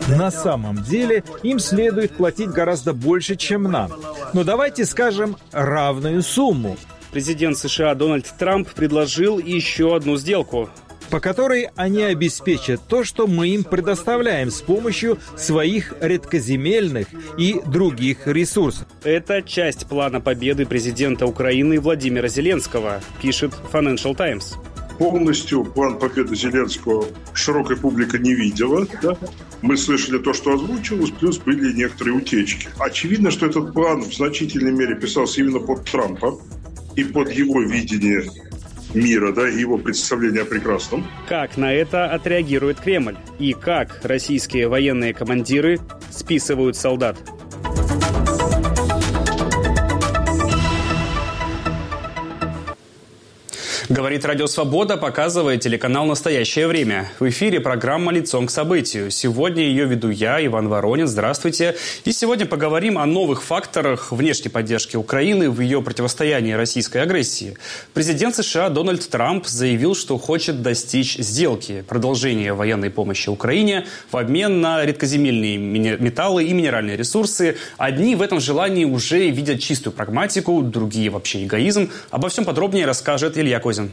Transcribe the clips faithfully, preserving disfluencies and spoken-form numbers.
На самом деле им следует платить гораздо больше, чем нам. Но давайте скажем равную сумму. Президент США Дональд Трамп предложил еще одну сделку, по которой они обеспечат то, что мы им предоставляем с помощью своих редкоземельных и других ресурсов. Это часть плана победы президента Украины Владимира Зеленского, пишет Financial Times. Полностью план победы Зеленского широкая публика не видела. Да? Мы слышали то, что озвучивалось, плюс были некоторые утечки. Очевидно, что этот план в значительной мере писался именно под Трампа и под его видение мира, да, и его представление о прекрасном. Как на это отреагирует Кремль? И как российские военные командиры списывают солдат? Говорит Радио Свобода, показывает телеканал «Настоящее время». В эфире программа «Лицом к событию». Сегодня ее веду я, Иван Воронин. Здравствуйте. И сегодня поговорим о новых факторах внешней поддержки Украины в ее противостоянии российской агрессии. Президент США Дональд Трамп заявил, что хочет достичь сделки продолжения военной помощи Украине в обмен на редкоземельные металлы и минеральные ресурсы. Одни в этом желании уже видят чистую прагматику, другие вообще эгоизм. Обо всем подробнее расскажет Илья Козин.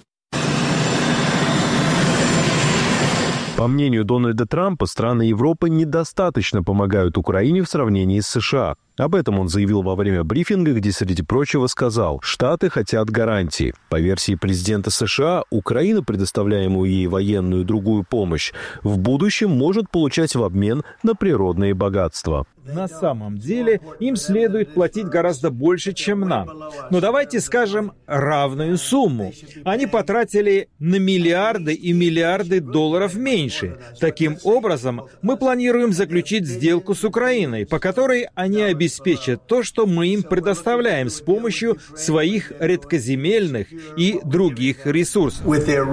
По мнению Дональда Трампа, страны Европы недостаточно помогают Украине в сравнении с США. Об этом он заявил во время брифинга, где, среди прочего, сказал: «Штаты хотят гарантии». По версии президента США, Украина, предоставляемую ей военную и другую помощь, в будущем может получать в обмен на природные богатства. На самом деле им следует платить гораздо больше, чем нам. Но давайте скажем равную сумму. Они потратили на миллиарды и миллиарды долларов меньше. Таким образом, мы планируем заключить сделку с Украиной, по которой они обеспечат обеспечат то, что мы им предоставляем с помощью своих редкоземельных и других ресурсов.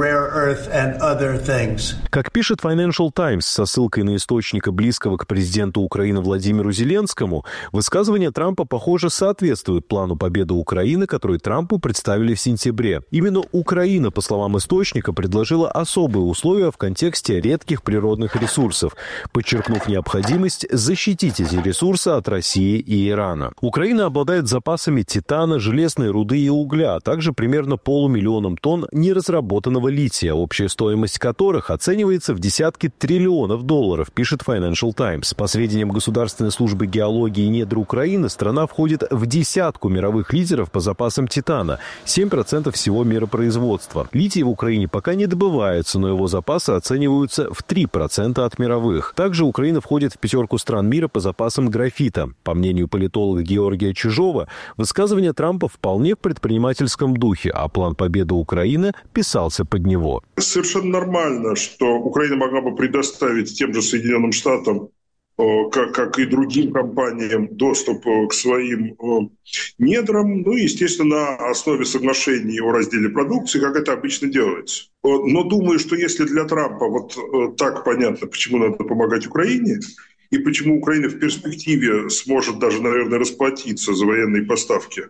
Как пишет Financial Times со ссылкой на источника, близкого к президенту Украины Владимиру Зеленскому, высказывания Трампа, похоже, соответствуют плану победы Украины, который Трампу представили в сентябре. Именно Украина, по словам источника, предложила особые условия в контексте редких природных ресурсов, подчеркнув необходимость защитить эти ресурсы от России и Ирана. Украина обладает запасами титана, железной руды и угля, а также примерно полумиллионом тонн неразработанного лития, общая стоимость которых оценивается в десятки триллионов долларов, пишет Financial Times. По сведениям Государственной службы геологии и недр Украины, страна входит в десятку мировых лидеров по запасам титана, семь процентов всего миропроизводства. Литий в Украине пока не добывается, но его запасы оцениваются в три процента от мировых. Также Украина входит в пятерку стран мира по запасам графита. По мнению политолога Георгия Чижова, высказывание Трампа вполне в предпринимательском духе, а план победы Украины писался под него. Совершенно нормально, что Украина могла бы предоставить тем же Соединенным Штатам, как, как и другим компаниям, доступ к своим недрам, ну, естественно, на основе соглашений о разделе продукции, как это обычно делается. Но думаю, что если для Трампа вот так понятно, почему надо помогать Украине, и почему Украина в перспективе сможет даже, наверное, расплатиться за военные поставки,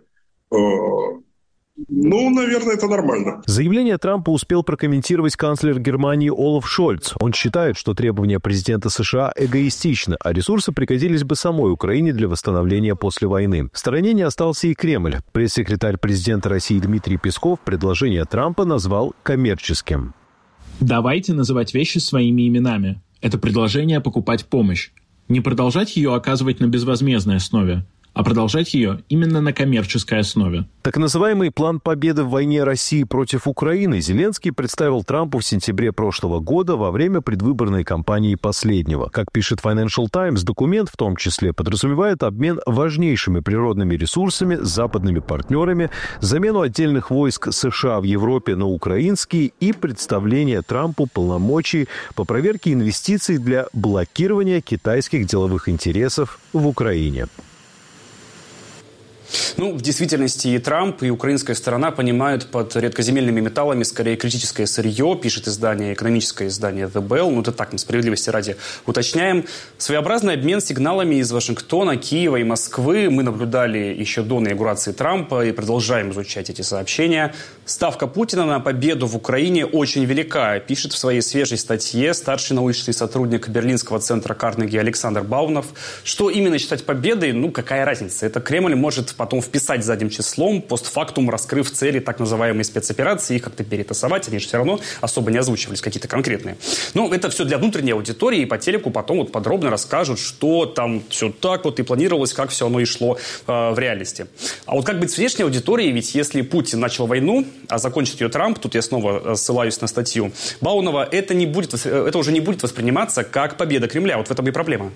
ну, наверное, это нормально. Заявление Трампа успел прокомментировать канцлер Германии Олаф Шольц. Он считает, что требования президента США эгоистичны, а ресурсы пригодились бы самой Украине для восстановления после войны. В стороне не остался и Кремль. Пресс-секретарь президента России Дмитрий Песков предложение Трампа назвал коммерческим. Давайте называть вещи своими именами. Это предложение покупать помощь. Не продолжать ее оказывать на безвозмездной основе, а продолжать ее именно на коммерческой основе. Так называемый план победы в войне России против Украины Зеленский представил Трампу в сентябре прошлого года во время предвыборной кампании последнего. Как пишет Financial Times, документ в том числе подразумевает обмен важнейшими природными ресурсами с западными партнерами, замену отдельных войск США в Европе на украинские и представление Трампу полномочий по проверке инвестиций для блокирования китайских деловых интересов в Украине. Ну, в действительности и Трамп, и украинская сторона понимают под редкоземельными металлами скорее критическое сырье, пишет издание, экономическое издание The Bell. Ну, это так, на справедливости ради уточняем. Своеобразный обмен сигналами из Вашингтона, Киева и Москвы мы наблюдали еще до инаугурации Трампа и продолжаем изучать эти сообщения. Ставка Путина на победу в Украине очень велика, пишет в своей свежей статье старший научный сотрудник Берлинского центра Карнеги Александр Баунов. Что именно считать победой, ну, какая разница? Это Кремль может потом вписать задним числом, постфактум раскрыв цели так называемой спецоперации, их как-то перетасовать, они же все равно особо не озвучивались, какие-то конкретные. Ну, это все для внутренней аудитории, и по телеку потом вот подробно расскажут, что там все так вот и планировалось, как все оно и шло э, в реальности. А вот как быть с внешней аудиторией, ведь если Путин начал войну, а закончит ее Трамп, тут я снова ссылаюсь на статью Баунова, это, не будет, это уже не будет восприниматься как победа Кремля. Вот в этом и проблема.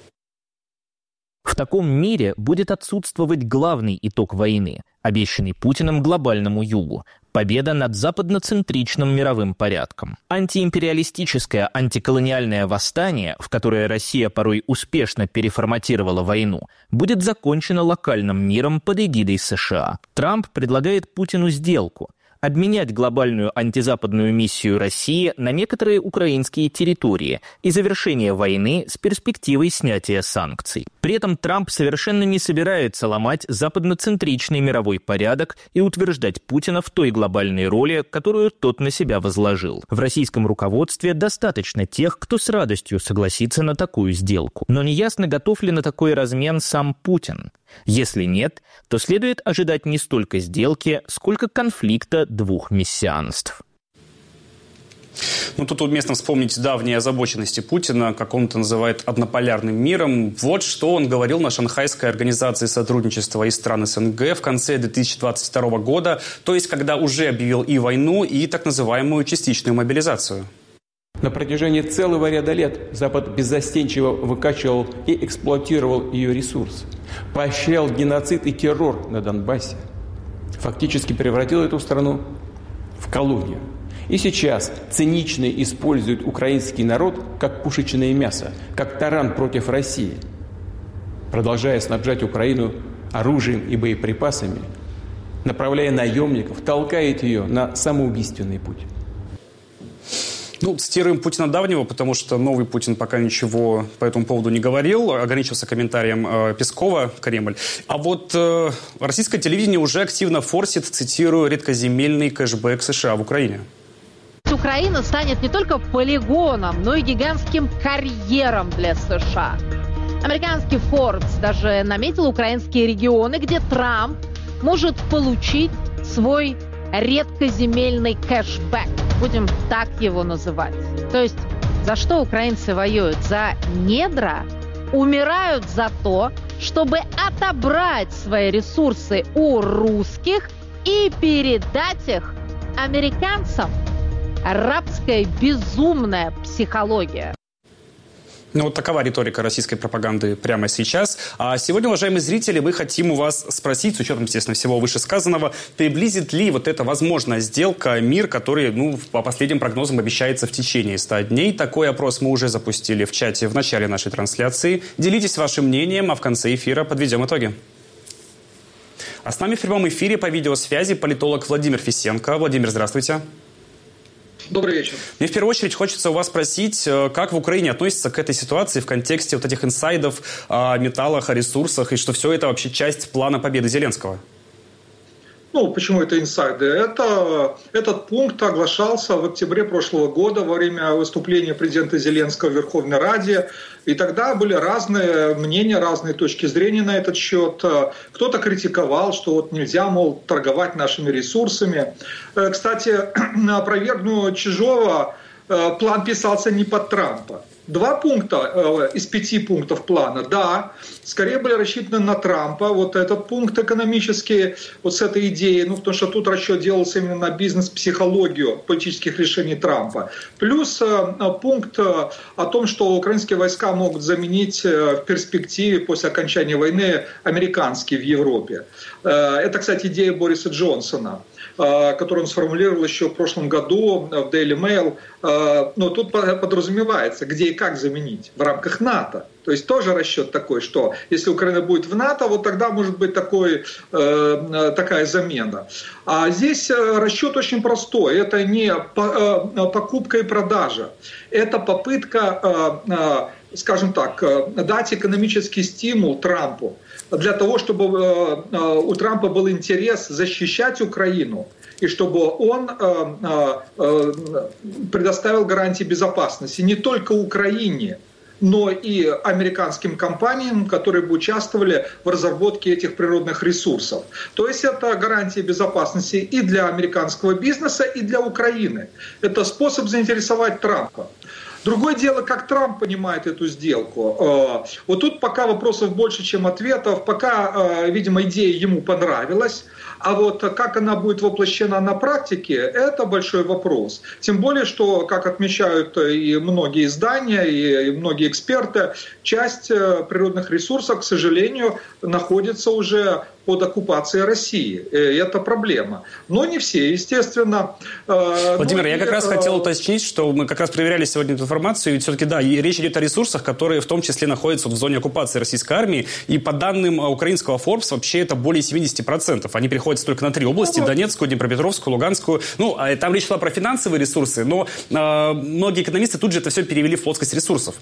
В таком мире будет отсутствовать главный итог войны, обещанный Путиным глобальному югу – победа над западноцентричным мировым порядком. Антиимпериалистическое антиколониальное восстание, в которое Россия порой успешно переформатировала войну, будет закончено локальным миром под эгидой США. Трамп предлагает Путину сделку – обменять глобальную антизападную миссию России на некоторые украинские территории и завершение войны с перспективой снятия санкций. При этом Трамп совершенно не собирается ломать западноцентричный мировой порядок и утверждать Путина в той глобальной роли, которую тот на себя возложил. В российском руководстве достаточно тех, кто с радостью согласится на такую сделку. Но неясно, готов ли на такой размен сам Путин. Если нет, то следует ожидать не столько сделки, сколько конфликта двух мессианств. Ну, тут уместно вспомнить давние озабоченности Путина, как он это называет, однополярным миром. Вот что он говорил на Шанхайской организации сотрудничества и стран СНГ в конце две тысячи двадцать второго года, то есть когда уже объявил и войну, и так называемую частичную мобилизацию. На протяжении целого ряда лет Запад беззастенчиво выкачивал и эксплуатировал ее ресурсы, поощрял геноцид и террор на Донбассе, фактически превратил эту страну в колонию. И сейчас цинично использует украинский народ как пушечное мясо, как таран против России, продолжая снабжать Украину оружием и боеприпасами, направляя наемников, толкает ее на самоубийственный путь. Ну, цитируем Путина давнего, потому что новый Путин пока ничего по этому поводу не говорил, ограничился комментарием э, Пескова, Кремль. А вот э, российское телевидение уже активно форсит, цитирую, редкоземельный кэшбэк США в Украине. Украина станет не только полигоном, но и гигантским карьером для США. Американский Forbes даже наметил украинские регионы, где Трамп может получить свой редкоземельный кэшбэк. Будем так его называть. То есть за что украинцы воюют? За недра? Умирают за то, чтобы отобрать свои ресурсы у русских и передать их американцам. Рабская безумная психология. Ну, вот такова риторика российской пропаганды прямо сейчас. А сегодня, уважаемые зрители, мы хотим у вас спросить, с учетом, естественно, всего вышесказанного, приблизит ли вот эта возможная сделка мир, который, ну, по последним прогнозам обещается в течение ста дней. Такой опрос мы уже запустили в чате в начале нашей трансляции. Делитесь вашим мнением, а в конце эфира подведем итоги. А с нами в прямом эфире по видеосвязи политолог Владимир Фисенко. Владимир, здравствуйте. Добрый вечер. Мне в первую очередь хочется у вас спросить, как в Украине относятся к этой ситуации в контексте вот этих инсайдов о металлах, о ресурсах, и что все это вообще часть плана победы Зеленского? Ну, почему это инсайды? Это, этот пункт оглашался в октябре прошлого года во время выступления президента Зеленского в Верховной Раде. И тогда были разные мнения, разные точки зрения на этот счет. Кто-то критиковал, что вот нельзя, мол, торговать нашими ресурсами. Кстати, опровергну Чижова, план писался не под Трампа. Два пункта э, из пяти пунктов плана, да, скорее были рассчитаны на Трампа. Вот этот пункт экономический, вот с этой идеей, ну, потому что тут расчет делался именно на бизнес-психологию политических решений Трампа. Плюс э, пункт э, о том, что украинские войска могут заменить э, в перспективе после окончания войны американские в Европе. Э, это, кстати, идея Бориса Джонсона. который он сформулировал еще в прошлом году в Daily Mail. Но тут подразумевается, где и как заменить в рамках НАТО. То есть тоже расчет такой, что если Украина будет в НАТО, вот тогда может быть такой, такая замена. А здесь расчет очень простой. Это не покупка и продажа. Это попытка, скажем так, дать экономический стимул Трампу для того, чтобы у Трампа был интерес защищать Украину и чтобы он предоставил гарантии безопасности не только Украине, но и американским компаниям, которые бы участвовали в разработке этих природных ресурсов. То есть это гарантия безопасности и для американского бизнеса, и для Украины. Это способ заинтересовать Трампа. Другое дело, как Трамп понимает эту сделку. Вот тут пока вопросов больше, чем ответов. Пока, видимо, идея ему понравилась. А вот как она будет воплощена на практике, это большой вопрос. Тем более, что, как отмечают и многие издания, и многие эксперты, часть природных ресурсов, к сожалению, находится уже под оккупацией России. И это проблема. Но не все, естественно. Владимир, Но я и, как раз хотел уточнить, что мы как раз проверяли сегодня эту информацию, и все-таки, да, и речь идет о ресурсах, которые в том числе находятся в зоне оккупации российской армии, и по данным украинского Forbes, вообще это более семьдесят процентов. Они приходятся только на три области: Донецкую, Днепропетровскую, Луганскую. Ну, там речь шла про финансовые ресурсы, но э, многие экономисты тут же это все перевели в плоскость ресурсов.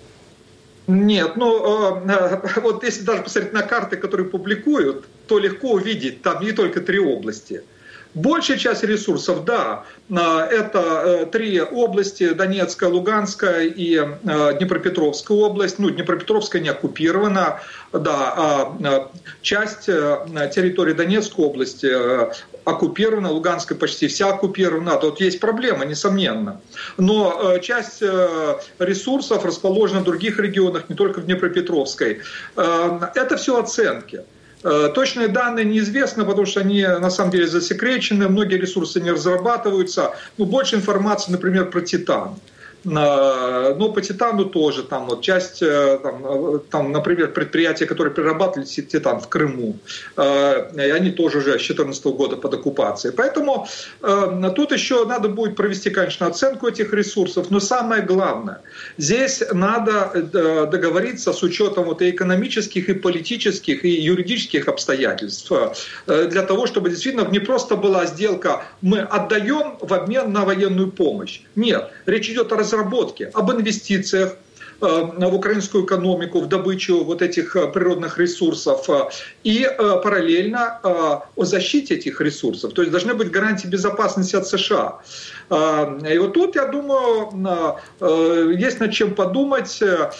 Нет, ну э, вот если даже посмотреть на карты, которые публикуют, то легко увидеть, там не только три области. Большая часть ресурсов, да, это три области: Донецкая, Луганская и Днепропетровская область. Ну, Днепропетровская не оккупирована, да, а часть территории Донецкой области оккупирована, Луганская почти вся оккупирована. Тут есть проблема, несомненно. Но часть ресурсов расположена в других регионах, не только в Днепропетровской. Это все оценки. Точные данные неизвестны, потому что они на самом деле засекречены, многие ресурсы не разрабатываются. Ну, больше информации, например, про титан. Но по титану тоже, там вот часть, там, там, например, предприятия, которые перерабатывали титан в Крыму, они тоже уже с две тысячи четырнадцатого года под оккупацией. Поэтому тут еще надо будет провести, конечно, оценку этих ресурсов, но самое главное, здесь надо договориться с учетом вот и экономических, и политических, и юридических обстоятельств, для того, чтобы действительно не просто была сделка «мы отдаем в обмен на военную помощь». Нет, речь идет о разработке, об инвестициях в украинскую экономику, в добычу вот этих природных ресурсов и параллельно о защите этих ресурсов. То есть должны быть гарантии безопасности от США. И вот тут, я думаю, есть над чем подумать.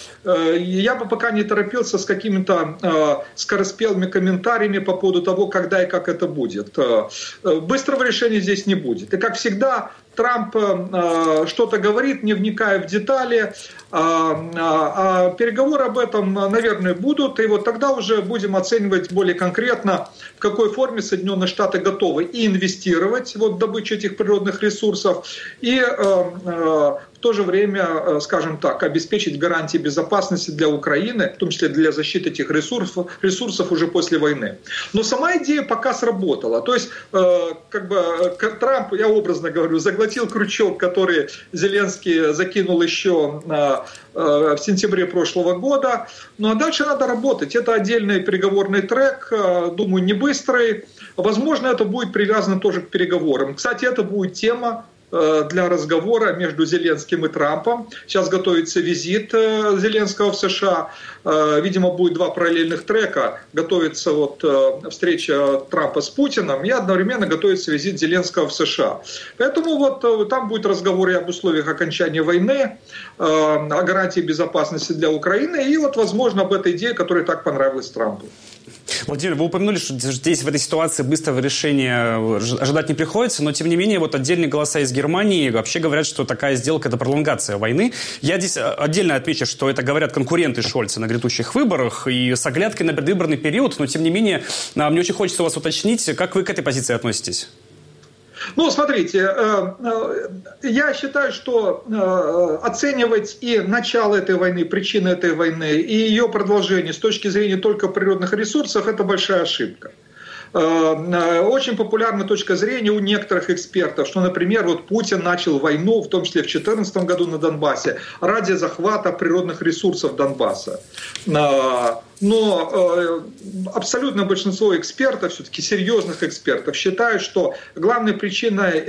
Я бы пока не торопился с какими-то скороспелыми комментариями по поводу того, когда и как это будет. Быстрого решения здесь не будет. И, как всегда, Трамп э, что-то говорит, не вникая в детали, э, а переговоры об этом, наверное, будут, и вот тогда уже будем оценивать более конкретно, в какой форме Соединенные Штаты готовы и инвестировать вот, в добычу этих природных ресурсов, и э, э, в то же время, скажем так, обеспечить гарантии безопасности для Украины, в том числе для защиты этих ресурсов, ресурсов уже после войны. Но сама идея пока сработала. То есть, э, как бы Трамп, я образно говорю, заглотил крючок, который Зеленский закинул еще э, э, в сентябре прошлого года. Ну а дальше надо работать. Это отдельный переговорный трек, э, думаю, не быстрый. Возможно, это будет привязано тоже к переговорам. Кстати, это будет тема для разговора между Зеленским и Трампом. Сейчас готовится визит Зеленского в США. Видимо, будет два параллельных трека. Готовится вот встреча Трампа с Путиным и одновременно готовится визит Зеленского в США. Поэтому вот там будет разговор и об условиях окончания войны, о гарантии безопасности для Украины и вот, возможно, об этой идее, которая так понравилась Трампу. Владимир, вы упомянули, что здесь в этой ситуации быстрого решения ожидать не приходится, но тем не менее вот отдельные голоса из Германии вообще говорят, что такая сделка – это пролонгация войны. Я здесь отдельно отмечу, что это говорят конкуренты Шольца на грядущих выборах и с оглядкой на предвыборный период, но тем не менее мне очень хочется у вас уточнить, как вы к этой позиции относитесь? Ну, смотрите, я считаю, что оценивать и начало этой войны, причины этой войны, и ее продолжение с точки зрения только природных ресурсов – это большая ошибка. Очень популярна точка зрения у некоторых экспертов, что, например, вот Путин начал войну, в том числе в две тысячи четырнадцатом году на Донбассе, ради захвата природных ресурсов Донбасса. Но абсолютное большинство экспертов, все-таки серьезных экспертов, считают, что главной причиной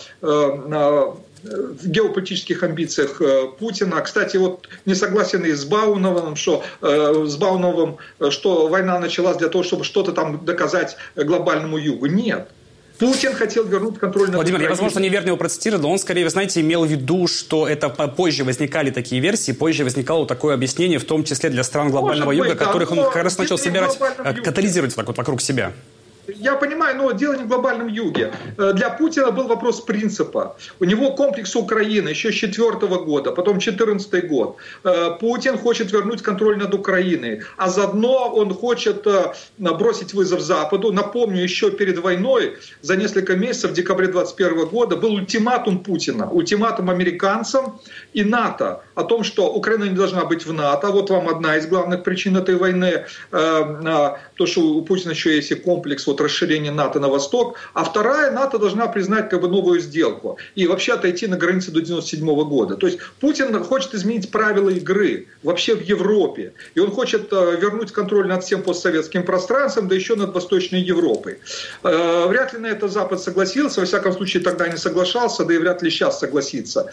в геополитических амбициях Путина. Кстати, вот не согласен и с Бауновым, что, с Бауновым, что война началась для того, чтобы что-то там доказать глобальному югу. Нет. Путин хотел вернуть контроль над Владимир, Украиной. я, возможно, неверно его процитировал, но он, скорее, вы знаете, имел в виду, что это позже возникали такие версии, позже возникало такое объяснение, в том числе для стран глобального Может юга, быть, да, которых он как раз начал собирать, юге. катализировать так вот вокруг себя. Я понимаю, но дело не в глобальном юге. Для Путина был вопрос принципа. У него комплекс Украины еще с две тысячи четвёртого года, потом две тысячи четырнадцатый год. Путин хочет вернуть контроль над Украиной, а заодно он хочет бросить вызов Западу. Напомню, еще перед войной, за несколько месяцев, в декабре двадцать первого года, был ультиматум Путина, ультиматум американцам и НАТО о том, что Украина не должна быть в НАТО. Вот вам одна из главных причин этой войны, то, что у Путина еще есть и комплекс вот, расширения НАТО на восток, а вторая, НАТО должна признать как бы новую сделку и вообще отойти на границы до девяносто седьмого года. То есть Путин хочет изменить правила игры вообще в Европе, и он хочет вернуть контроль над всем постсоветским пространством, да еще над Восточной Европой. Вряд ли на это Запад согласился, во всяком случае тогда не соглашался, да и вряд ли сейчас согласится.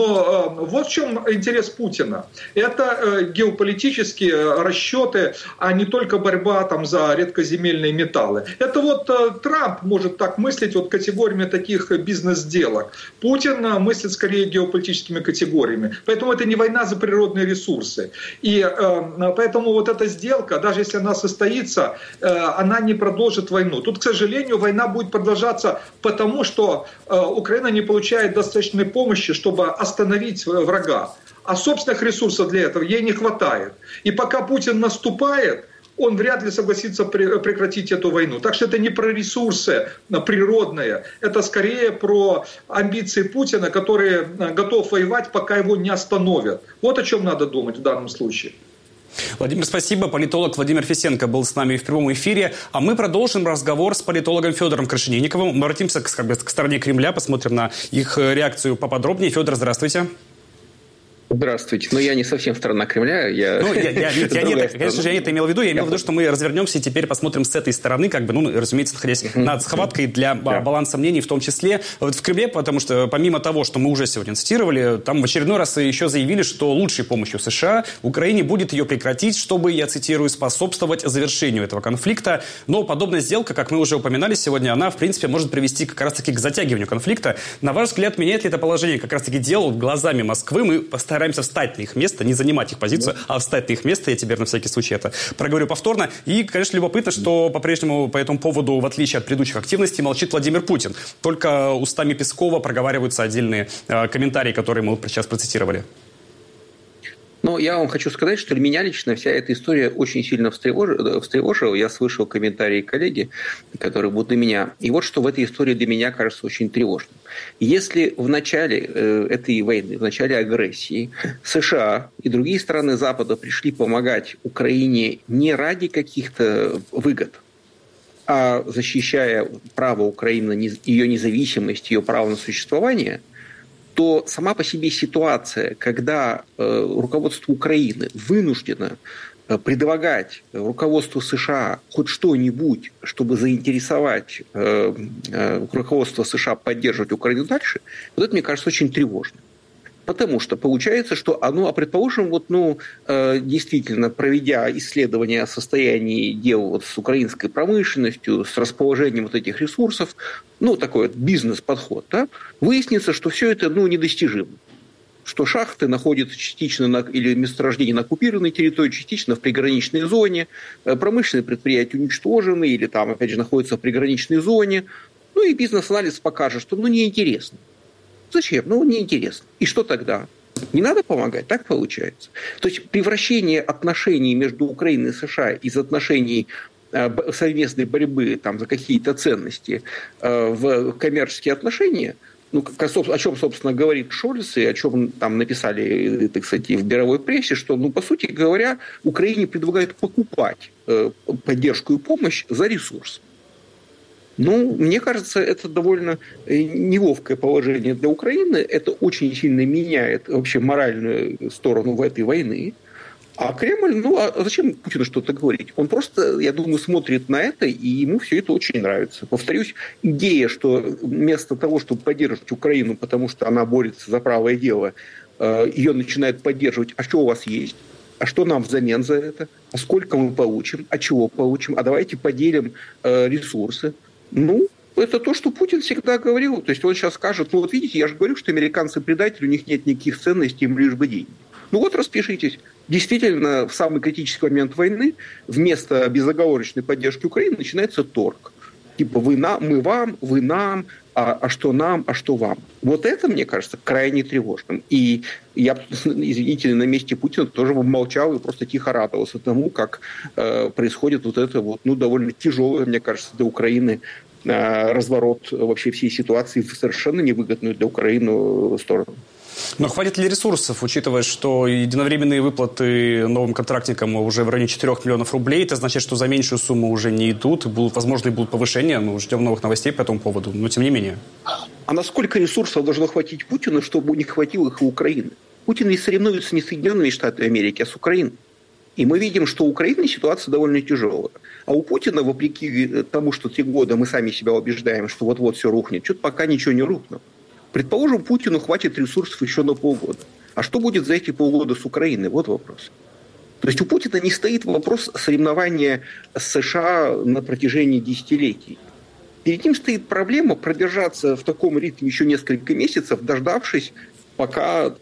Но вот в чем интерес Путина. Это геополитические расчеты, а не только борьба там, за редкоземельные металлы. Это вот Трамп может так мыслить вот категориями таких бизнес-сделок. Путин мыслит скорее геополитическими категориями. Поэтому это не война за природные ресурсы. И э, поэтому вот эта сделка, даже если она состоится, э, она не продолжит войну. Тут, к сожалению, война будет продолжаться потому, что э, Украина не получает достаточной помощи, чтобы остановить врага. А собственных ресурсов для этого ей не хватает. И пока Путин наступает, он вряд ли согласится прекратить эту войну. Так что это не про ресурсы природные, это скорее про амбиции Путина, который готов воевать, пока его не остановят. Вот о чем надо думать в данном случае. Владимир, спасибо. Политолог Владимир Фесенко был с нами в прямом эфире. А мы продолжим разговор с политологом Федором Крашенинниковым. Мы обратимся к, как бы, к стороне Кремля, посмотрим на их реакцию поподробнее. Федор, здравствуйте. Здравствуйте. Но я не совсем сторона Кремля. Я... Ну, я, я, я, я не это, конечно же, я это имел в виду. Я имел в виду, что мы развернемся и теперь посмотрим с этой стороны, как бы, ну, разумеется, находясь uh-huh. над схваткой для uh-huh. баланса мнений, в том числе вот в Кремле, потому что помимо того, что мы уже сегодня цитировали, там в очередной раз еще заявили, что лучшей помощью США Украине будет ее прекратить, чтобы, я цитирую, способствовать завершению этого конфликта. Но подобная сделка, как мы уже упоминали сегодня, она, в принципе, может привести как раз-таки к затягиванию конфликта. На ваш взгляд, меняет ли это положение как раз-таки дел глазами Москвы? Мы постараемся встать на их место, не занимать их позицию, а встать на их место. Я теперь на всякий случай это проговорю повторно. И, конечно, любопытно, что по-прежнему по этому поводу, в отличие от предыдущих активностей, молчит Владимир Путин. Только устами Пескова проговариваются отдельные э, комментарии, которые мы вот сейчас процитировали. Ну, я вам хочу сказать, что меня лично вся эта история очень сильно встревожила. встревожила. Я слышал комментарии коллеги, которые будут на меня. И вот что в этой истории для меня кажется очень тревожным. Если в начале э, этой войны, в начале агрессии США и другие страны Запада пришли помогать Украине не ради каких-то выгод, а защищая право Украины, ее независимость, ее право на существование, то сама по себе ситуация, когда э, руководство Украины вынуждено э, предлагать руководству США хоть что-нибудь, чтобы заинтересовать э, э, руководство США поддерживать Украину дальше, вот это, мне кажется, очень тревожно. Потому что получается, что, ну, а предположим, вот, ну, э, действительно, проведя исследование о состоянии дел вот с украинской промышленностью, с расположением вот этих ресурсов, ну, такой вот бизнес-подход, да, выяснится, что все это, ну, недостижимо. Что шахты находятся частично на, или месторождения на оккупированной территории, частично в приграничной зоне, промышленные предприятия уничтожены или там, опять же, находятся в приграничной зоне. Ну, и бизнес-анализ покажет, что, ну, неинтересно. Зачем? Ну, неинтересно. И что тогда? Не надо помогать? Так получается. То есть превращение отношений между Украиной и США из отношений э, совместной борьбы там, за какие-то ценности э, в коммерческие отношения, ну, о чем, собственно, говорит Шольц и о чем там написали, так сказать, в мировой прессе, что, ну, по сути говоря, Украине предлагают покупать э, поддержку и помощь за ресурс. Ну, мне кажется, это довольно неловкое положение для Украины. Это очень сильно меняет вообще моральную сторону в этой войны. А Кремль, ну, а зачем Путину что-то говорить? Он просто, я думаю, смотрит на это, и ему все это очень нравится. Повторюсь, идея, что вместо того, чтобы поддерживать Украину, потому что она борется за правое дело, ее начинают поддерживать, а что у вас есть? А что нам взамен за это? А сколько мы получим? А чего получим? А давайте поделим ресурсы. Ну, это то, что Путин всегда говорил. То есть он сейчас скажет, ну вот видите, я же говорю, что американцы предатели, у них нет никаких ценностей, им лишь бы деньги. Ну вот распишитесь. Действительно, в самый критический момент войны вместо безоговорочной поддержки Украины начинается торг. Типа вы нам, мы вам, вы нам, а, а что нам, а что вам. Вот это, мне кажется, крайне тревожным. И я, извините, на месте Путина тоже бы молчал и просто тихо радовался тому, как э, происходит вот это вот, ну, довольно тяжелое, мне кажется, для Украины э, разворот вообще всей ситуации в совершенно невыгодную для Украины сторону. Но хватит ли ресурсов, учитывая, что единовременные выплаты новым контрактникам уже в районе четырёх миллионов рублей, это значит, что за меньшую сумму уже не идут, и будут, возможно, и будут повышения, мы ждем новых новостей по этому поводу, но тем не менее. А насколько ресурсов должно хватить Путину, чтобы не хватило их у Украины? Путин ведь соревнуется не с Соединенными Штатами Америки, а с Украиной. И мы видим, что у Украины ситуация довольно тяжелая. А у Путина, вопреки тому, что три года мы сами себя убеждаем, что вот-вот все рухнет, что-то пока ничего не рухнуло. Предположим, Путину хватит ресурсов еще на полгода. А что будет за эти полгода с Украиной? Вот вопрос. То есть у Путина не стоит вопрос соревнования с США на протяжении десятилетий. Перед ним стоит проблема продержаться в таком ритме еще несколько месяцев, дождавшись, пока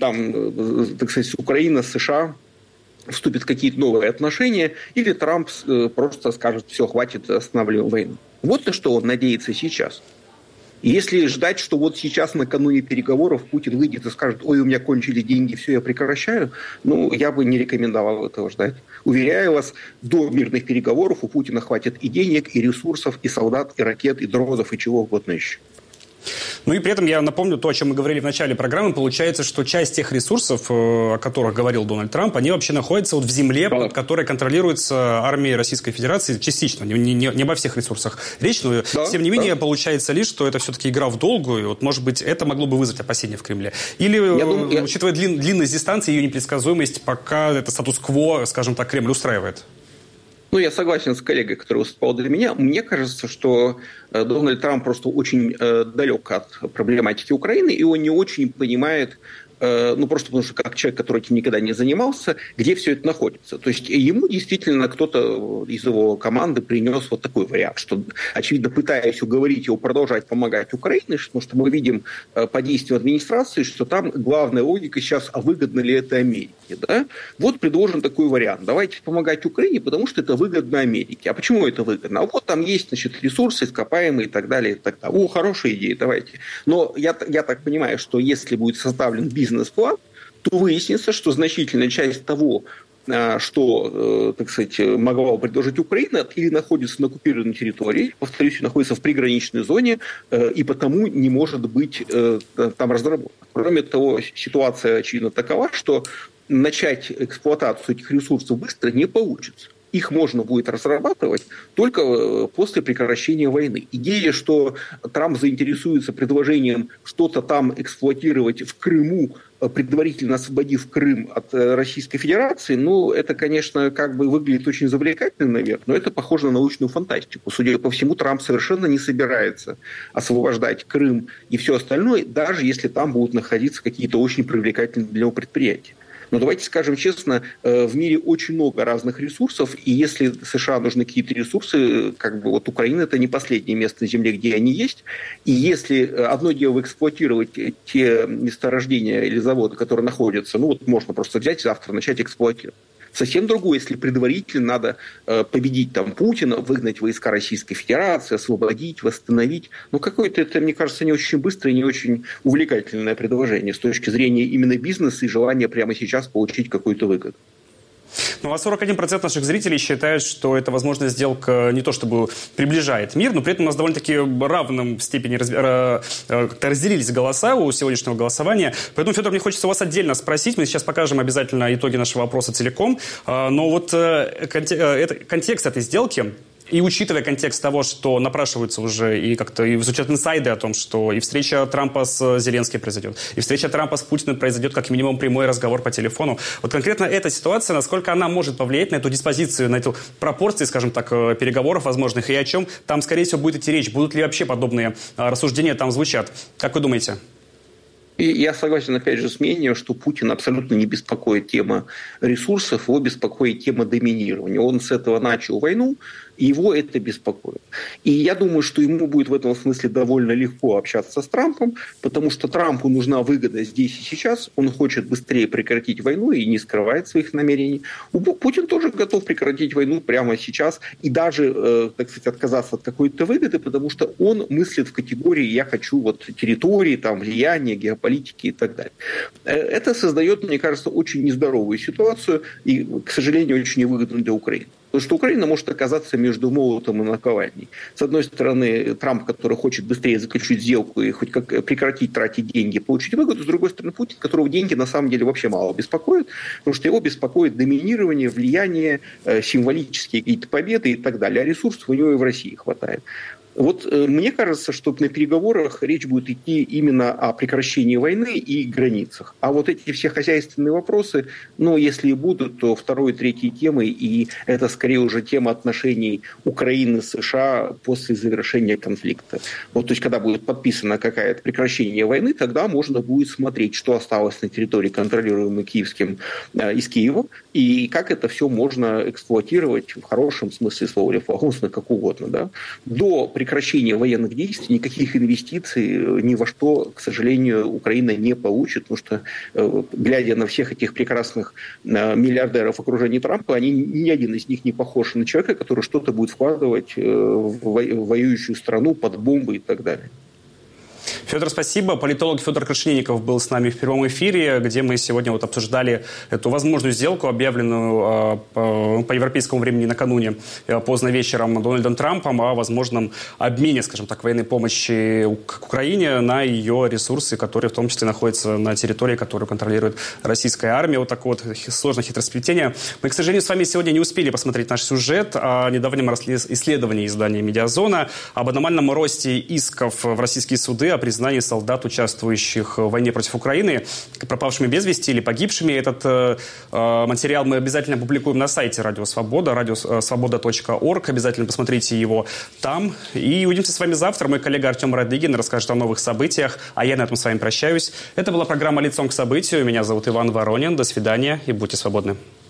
там, так сказать, Украина, США вступят в какие-то новые отношения, или Трамп просто скажет, все, хватит, останавливаем войну. Вот на что он надеется сейчас. И если ждать, что вот сейчас накануне переговоров Путин выйдет и скажет, ой, у меня кончились деньги, все, я прекращаю, ну, я бы не рекомендовал этого ждать. Уверяю вас, до мирных переговоров у Путина хватит и денег, и ресурсов, и солдат, и ракет, и дронов, и чего угодно еще. Ну и при этом я напомню то, о чем мы говорили в начале программы. Получается, что часть тех ресурсов, о которых говорил Дональд Трамп, они вообще находятся вот в земле, да, которая контролируется армией Российской Федерации частично. Не, не, не обо всех ресурсах речь, но да, тем не менее да. получается лишь, что это все-таки игра в долгую. Вот, может быть, это могло бы вызвать опасения в Кремле. Или, я думаю, я... учитывая длин, длинность дистанции и ее непредсказуемость, пока это статус-кво, скажем так, Кремль устраивает. Ну, я согласен с коллегой, который выступал для меня. Мне кажется, что Дональд Трамп просто очень э, далек от проблематики Украины, и он не очень понимает, э, ну, просто потому что как человек, который этим никогда не занимался, где все это находится. То есть ему действительно кто-то из его команды принес вот такой вариант, что, очевидно, пытаясь уговорить его продолжать помогать Украине, потому что мы видим э, по действию администрации, что там главная логика сейчас, а выгодно ли это Америке. Да? Вот предложен такой вариант. Давайте помогать Украине, потому что это выгодно Америке. А почему это выгодно? А вот там есть, значит, ресурсы ископаемые и так далее. И так далее. О, хорошая идея, давайте. Но я, я так понимаю, что если будет составлен бизнес-план, то выяснится, что значительная часть того, что, так сказать, могла предложить Украина, или находится на оккупированной территории, повторюсь, находится в приграничной зоне, и потому не может быть там разработана. Кроме того, ситуация, очевидно, такова, что начать эксплуатацию этих ресурсов быстро не получится. Их можно будет разрабатывать только после прекращения войны. Идея, что Трамп заинтересуется предложением что-то там эксплуатировать в Крыму, предварительно освободив Крым от Российской Федерации, ну, это, конечно, как бы выглядит очень завлекательно, наверное, но это похоже на научную фантастику. Судя по всему, Трамп совершенно не собирается освобождать Крым и все остальное, даже если там будут находиться какие-то очень привлекательные для него предприятия. Но давайте скажем честно, в мире очень много разных ресурсов, и если США нужны какие-то ресурсы, как бы вот Украина – это не последнее место на Земле, где они есть, и если одно дело эксплуатировать те месторождения или заводы, которые находятся, ну вот можно просто взять и завтра начать эксплуатировать. Совсем другое, если предварительно надо э, победить там Путина, выгнать войска Российской Федерации, освободить, восстановить. Ну, какое-то это, мне кажется, не очень быстрое и не очень увлекательное предложение с точки зрения именно бизнеса и желания прямо сейчас получить какую-то выгоду. Ну, а сорок один процент наших зрителей считают, что эта возможная сделка не то чтобы приближает мир, но при этом у нас довольно-таки в равном степени раз... как-то разделились голоса у сегодняшнего голосования. Поэтому, Федор, мне хочется у вас отдельно спросить. Мы сейчас покажем обязательно итоги нашего вопроса целиком. Но вот контекст этой сделки И учитывая контекст того, что напрашиваются уже и как-то и звучат инсайды о том, что и встреча Трампа с Зеленским произойдет, и встреча Трампа с Путиным произойдет, как минимум прямой разговор по телефону. Вот конкретно эта ситуация, насколько она может повлиять на эту диспозицию, на эту пропорцию, скажем так, переговоров возможных, и о чем там, скорее всего, будет идти речь? Будут ли вообще подобные рассуждения там звучат? Как вы думаете? И я согласен, опять же, с мнением, что Путин абсолютно не беспокоит тема ресурсов, его беспокоит тема доминирования. Он с этого начал войну, и его это беспокоит. И я думаю, что ему будет в этом смысле довольно легко общаться с Трампом, потому что Трампу нужна выгода здесь и сейчас. Он хочет быстрее прекратить войну и не скрывает своих намерений. Путин тоже готов прекратить войну прямо сейчас и даже, э, так сказать, отказаться от какой-то выгоды, потому что он мыслит в категории «я хочу вот территории, там, влияния, геополитики и так далее». Это создает, мне кажется, очень нездоровую ситуацию и, к сожалению, очень невыгодную для Украины. Потому что Украина может оказаться между молотом и наковальней. С одной стороны, Трамп, который хочет быстрее заключить сделку и хоть как прекратить тратить деньги, получить выгоду. С другой стороны, Путин, которого деньги на самом деле вообще мало беспокоят, потому что его беспокоит доминирование, влияние, символические какие-то победы и так далее. А ресурсов у него и в России хватает. Вот э, мне кажется, что на переговорах речь будет идти именно о прекращении войны и границах. А вот эти все хозяйственные вопросы, ну, если и будут, то второй, третьей темой, и это скорее уже тема отношений Украины с США после завершения конфликта. Вот, то есть, когда будет подписано какое-то прекращение войны, тогда можно будет смотреть, что осталось на территории, контролируемой Киевским, э, из Киева, и как это все можно эксплуатировать в хорошем смысле слова или в плохом смысле, как угодно, да, до прекращения военных действий, никаких инвестиций ни во что, к сожалению, Украина не получит, потому что, глядя на всех этих прекрасных миллиардеров в окружении Трампа, они, ни один из них не похож на человека, который что-то будет вкладывать в воюющую страну под бомбы и так далее. Федор, спасибо. Политолог Федор Крашенинников был с нами в прямом эфире, где мы сегодня вот обсуждали эту возможную сделку, объявленную э, по европейскому времени накануне э, поздно вечером Дональдом Трампом о возможном обмене, скажем так, военной помощи к Украине на ее ресурсы, которые в том числе находятся на территории, которую контролирует российская армия. Вот такое вот сложное хитросплетение. Мы, к сожалению, с вами сегодня не успели посмотреть наш сюжет о недавнем исследовании издания «Медиазона» об аномальном росте исков в российские суды о признании солдат, участвующих в войне против Украины, пропавшими без вести или погибшими. Этот э, материал мы обязательно опубликуем на сайте Радио Свобода, радиосвобода точка орг. Обязательно посмотрите его там. И увидимся с вами завтра. Мой коллега Артем Радыгин расскажет о новых событиях, а я на этом с вами прощаюсь. Это была программа «Лицом к событию». Меня зовут Иван Воронин. До свидания и будьте свободны.